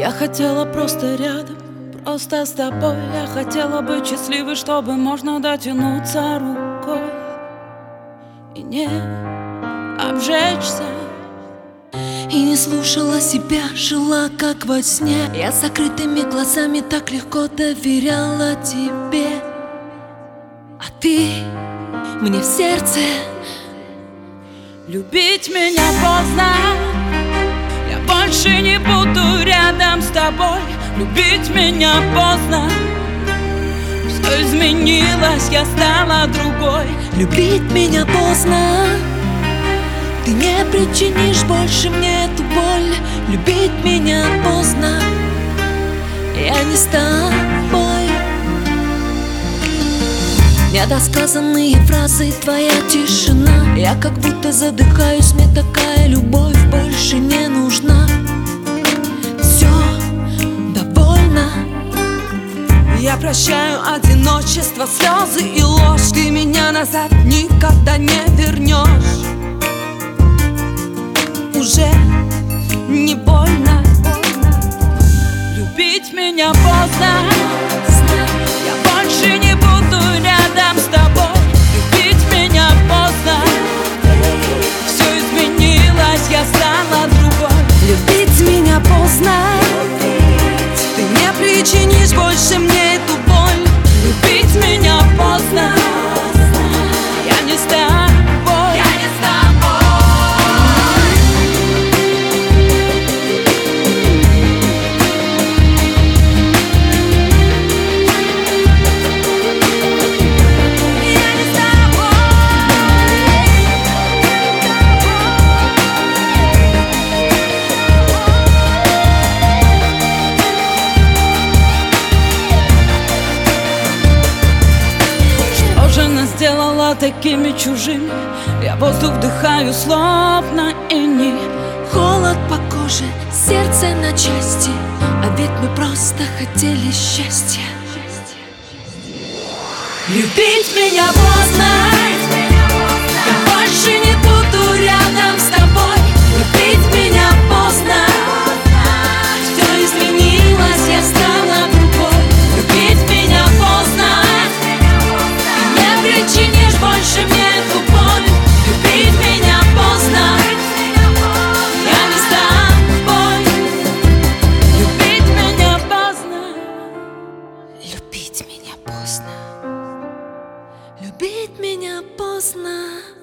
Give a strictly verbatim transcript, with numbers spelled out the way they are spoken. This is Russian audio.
Я хотела просто рядом, просто с тобой. Я хотела быть счастливой, чтобы можно дотянуться рукой и не обжечься. И не слушала себя, жила как во сне. Я с закрытыми глазами так легко доверяла тебе, а ты мне в сердце. Любить меня поздно, я больше не буду рядом с тобой. Любить меня поздно, все изменилось, я стала другой. Любить меня поздно, ты не причинишь больше мне эту боль. Любить меня поздно, я не с тобой. Недосказанные фразы, твоя тишина. Я как будто задыхаюсь, мне такая любовь больше не нужна. Все, довольно. Я прощаю одиночество, слезы и ложь. Ты меня назад никогда не вернешь. Уже не больно. Любить меня поздно, я больше не буду рядом с тобой. Любить меня поздно, все изменилось, я стала другой. Любить меня поздно, ты не причинишь больше мне эту боль. Любить меня поздно, я не с тобой, я не с тобой. Сделала такими чужими. Я воздух вдыхаю, словно иней. Холод по коже, сердце на части. А ведь мы просто хотели счастья. Любить меня поздно, я больше не буду рядом с тобой. Любить меня поздно, все изменилось, я стала другой. Любить меня поздно, причинишь больше мне эту боль. Любить меня поздно, я не с тобой. Любить меня поздно, любить меня поздно, любить меня поздно.